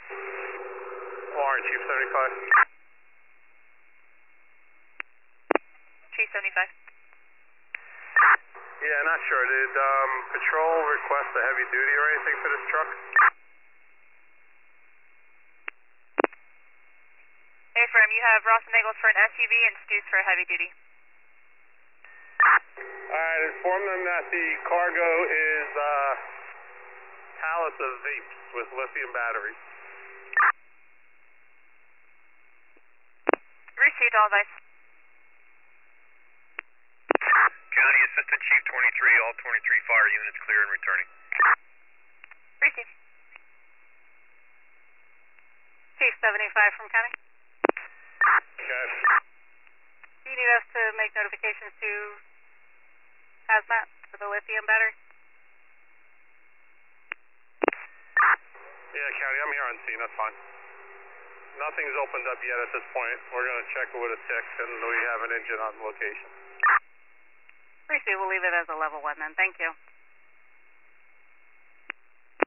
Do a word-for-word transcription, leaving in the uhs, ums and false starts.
Warren, Chief seventy-five. Chief seventy-five. Yeah, not sure. Did um, Patrol request a heavy duty or anything for this truck? Hey, firm, you have Ross and Nichols for an S U V and Stutes for a heavy duty. Alright, inform them that the cargo is uh, pallets of vapes with lithium batteries. Received all advice. County Assistant Chief twenty-three, all twenty-three fire units clear and returning. Received. Chief seventy-five from County. Okay. Do you need us to make notifications to Hazmat for the lithium battery? Yeah, County, I'm here on scene, that's fine. Nothing's opened up yet at this point. We're going to check it with a tick, and we have an engine on location. Appreciate it. We'll leave it as a level one then. Thank you.